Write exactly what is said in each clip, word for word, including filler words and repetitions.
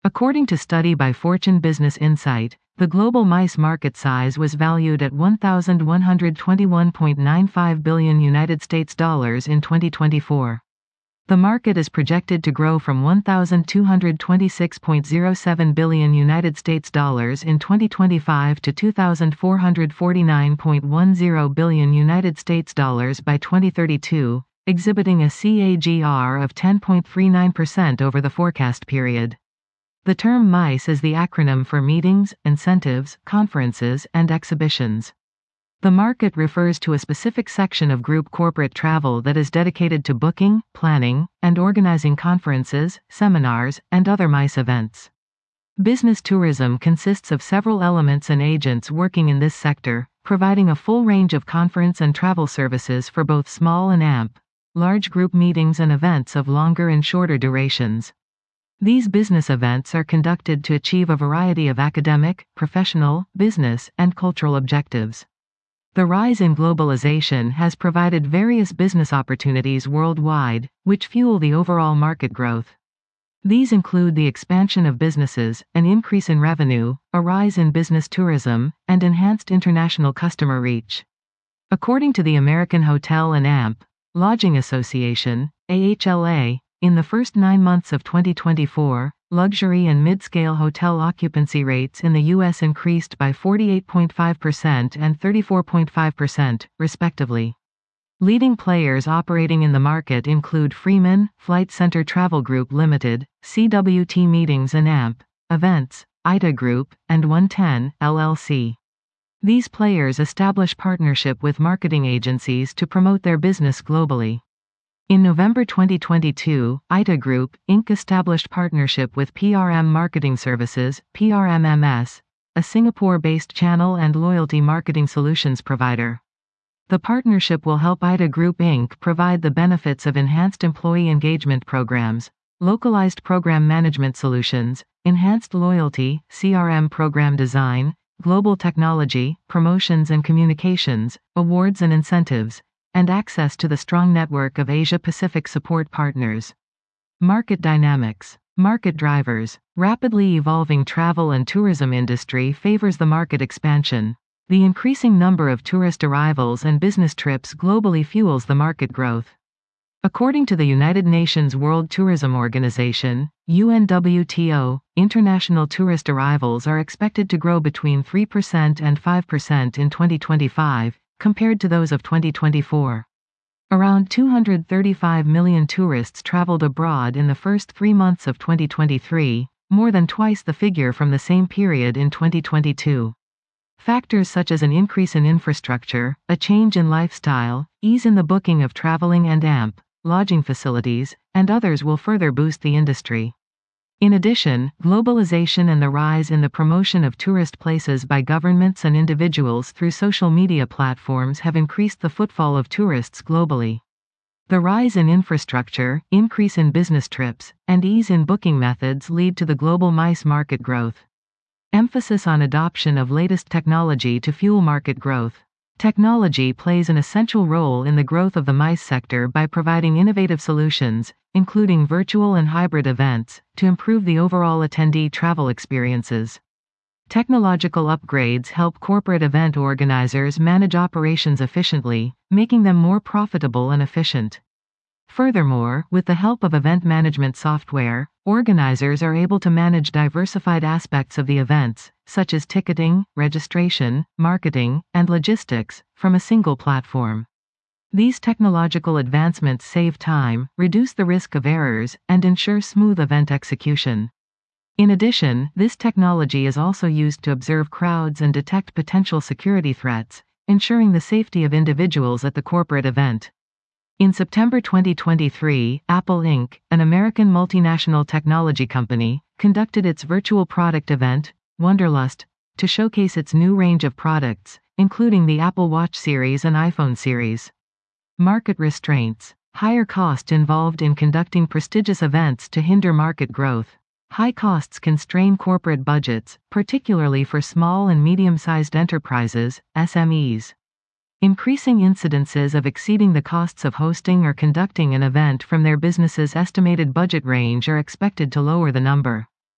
According to study by Fortune Business Insight, the global MICE market size was valued at one thousand one hundred twenty-one point nine five billion United States dollars in twenty twenty-four. The market is projected to grow from one thousand two hundred twenty-six point zero seven billion United States dollars in twenty twenty-five to two thousand four hundred forty-nine point one zero billion United States dollars by twenty thirty-two, exhibiting a C A G R of ten point three nine percent over the forecast period. The term MICE is the acronym for Meetings, Incentives, Conferences, and Exhibitions. The market refers to a specific section of group corporate travel that is dedicated to booking, planning, and organizing conferences, seminars, and other MICE events. Business tourism consists of several elements and agents working in this sector, providing a full range of conference and travel services for both small and A M P, large group meetings and events of longer and shorter durations. These business events are conducted to achieve a variety of academic, professional, business, and cultural objectives. The rise in globalization has provided various business opportunities worldwide, which fuel the overall market growth. These include the expansion of businesses, an increase in revenue, a rise in business tourism, and enhanced international customer reach. According to the American Hotel and A M P Lodging Association, A H L A, in the first nine months of twenty twenty-four, luxury and mid-scale hotel occupancy rates in the U S increased by forty-eight point five percent and thirty-four point five percent, respectively. Leading players operating in the market include Freeman, Flight Center Travel Group Limited, C W T Meetings and A M P Events, I T A Group, and one ten, L L C. These players establish partnership with marketing agencies to promote their business globally. In November twenty twenty-two, I T A Group, Incorporated established partnership with P R M Marketing Services, P R M M S, a Singapore-based channel and loyalty marketing solutions provider. The partnership will help I T A Group Incorporated provide the benefits of enhanced employee engagement programs, localized program management solutions, enhanced loyalty, C R M program design, global technology, promotions and communications, awards and incentives, and access to the strong network of Asia-Pacific support partners. Market dynamics. Market drivers. Rapidly evolving travel and tourism industry favors the market expansion. The increasing number of tourist arrivals and business trips globally fuels the market growth. According to the United Nations World Tourism Organization, U N W T O, international tourist arrivals are expected to grow between three percent and five percent in twenty twenty-five, compared to those of twenty twenty-four. Around two hundred thirty-five million tourists traveled abroad in the first three months of twenty twenty-three, more than twice the figure from the same period in twenty twenty-two. Factors such as an increase in infrastructure, a change in lifestyle, ease in the booking of traveling and A M P, lodging facilities, and others will further boost the industry. In addition, globalization and the rise in the promotion of tourist places by governments and individuals through social media platforms have increased the footfall of tourists globally. The rise in infrastructure, increase in business trips, and ease in booking methods lead to the global MICE market growth. Emphasis on adoption of latest technology to fuel market growth. Technology plays an essential role in the growth of the MICE sector by providing innovative solutions, including virtual and hybrid events, to improve the overall attendee travel experiences. Technological upgrades help corporate event organizers manage operations efficiently, making them more profitable and efficient. Furthermore, with the help of event management software, organizers are able to manage diversified aspects of the events, such as ticketing, registration, marketing, and logistics, from a single platform. These technological advancements save time, reduce the risk of errors, and ensure smooth event execution. In addition, this technology is also used to observe crowds and detect potential security threats, ensuring the safety of individuals at the corporate event. In September twenty twenty-three, Apple Incorporated, an American multinational technology company, conducted its virtual product event, Wonderlust, to showcase its new range of products, including the Apple Watch series and iPhone series. Market restraints. Higher cost involved in conducting prestigious events to hinder market growth. High costs constrain corporate budgets, particularly for small and medium-sized enterprises, S M Es. Increasing incidences of exceeding the costs of hosting or conducting an event from their business's estimated budget range are expected to lower the number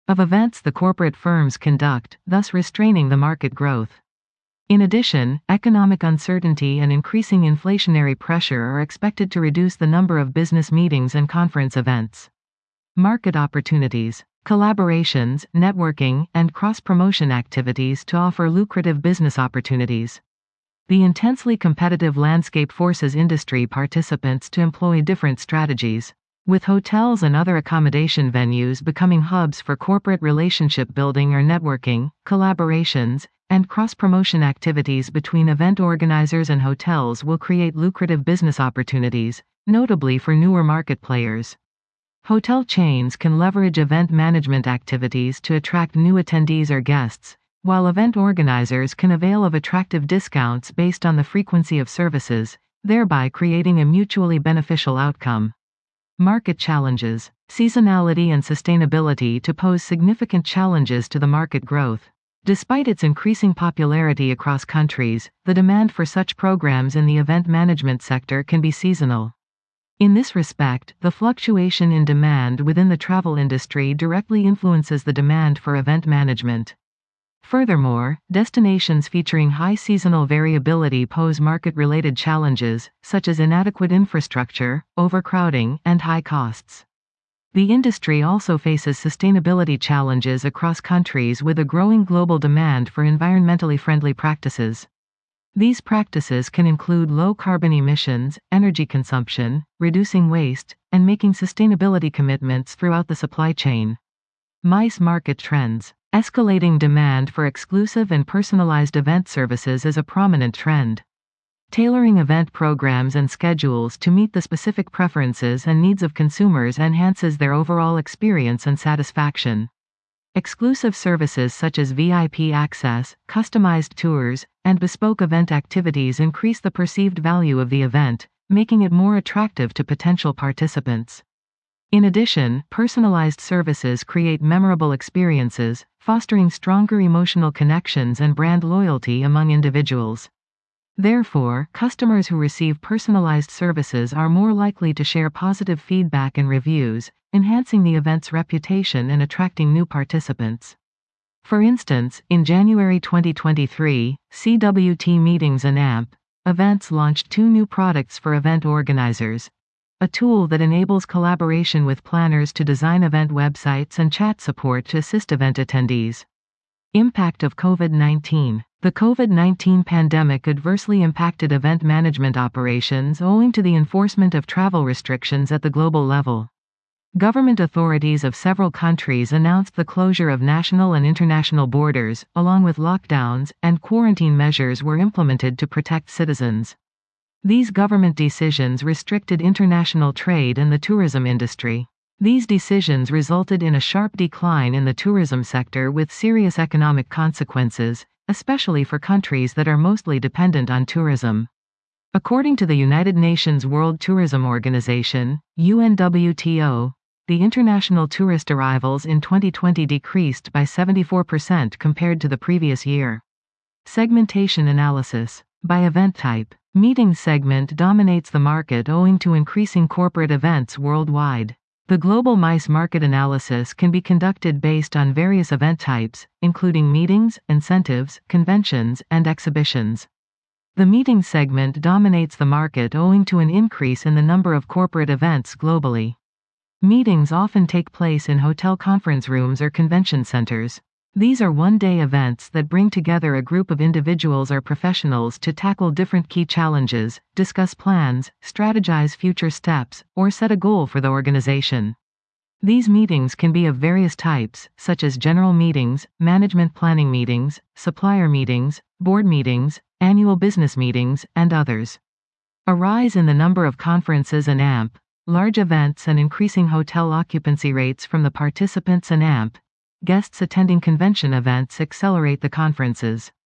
of events the corporate firms conduct, thus restraining the market growth. In addition, economic uncertainty and increasing inflationary pressure are expected to reduce the number of business meetings and conference events. Market opportunities, collaborations, networking, and cross-promotion activities to offer lucrative business opportunities. The intensely competitive landscape forces industry participants to employ different strategies, with hotels and other accommodation venues becoming hubs for corporate relationship building or networking, collaborations, and cross-promotion activities between event organizers and hotels will create lucrative business opportunities, notably for newer market players. Hotel chains can leverage event management activities to attract new attendees or guests, while event organizers can avail of attractive discounts based on the frequency of services, thereby creating a mutually beneficial outcome. Market challenges, seasonality and sustainability to pose significant challenges to the market growth. Despite its increasing popularity across countries, the demand for such programs in the event management sector can be seasonal. In this respect, the fluctuation in demand within the travel industry directly influences the demand for event management. Furthermore, destinations featuring high seasonal variability pose market-related challenges, such as inadequate infrastructure, overcrowding, and high costs. The industry also faces sustainability challenges across countries with a growing global demand for environmentally friendly practices. These practices can include low carbon emissions, energy consumption, reducing waste, and making sustainability commitments throughout the supply chain. MICE market trends. Escalating demand for exclusive and personalized event services is a prominent trend. Tailoring event programs and schedules to meet the specific preferences and needs of consumers enhances their overall experience and satisfaction. Exclusive services such as V I P access, customized tours, and bespoke event activities increase the perceived value of the event, making it more attractive to potential participants. In addition, personalized services create memorable experiences, fostering stronger emotional connections and brand loyalty among individuals. Therefore, customers who receive personalized services are more likely to share positive feedback and reviews, enhancing the event's reputation and attracting new participants. For instance, in January twenty twenty-three, C W T Meetings and A M P Events launched two new products for event organizers: a tool that enables collaboration with planners to design event websites and chat support to assist event attendees. Impact of COVID nineteen. The COVID nineteen pandemic adversely impacted event management operations owing to the enforcement of travel restrictions at the global level. Government authorities of several countries announced the closure of national and international borders, along with lockdowns, and quarantine measures were implemented to protect citizens. These government decisions restricted international trade and the tourism industry. These decisions resulted in a sharp decline in the tourism sector with serious economic consequences, especially for countries that are mostly dependent on tourism. According to the United Nations World Tourism Organization, U N W T O, the international tourist arrivals in twenty twenty decreased by seventy-four percent compared to the previous year. Segmentation analysis. By event type. Meeting segment dominates the market owing to increasing corporate events worldwide. The global MICE market analysis can be conducted based on various event types, including meetings, incentives, conventions, and exhibitions. The meeting segment dominates the market owing to an increase in the number of corporate events globally. Meetings often take place in hotel conference rooms or convention centers. These are one-day events that bring together a group of individuals or professionals to tackle different key challenges, discuss plans, strategize future steps, or set a goal for the organization. These meetings can be of various types, such as general meetings, management planning meetings, supplier meetings, board meetings, annual business meetings, and others. A rise in the number of conferences and A M P, large events and increasing hotel occupancy rates from the participants and A M P guests attending convention events accelerate the conferences.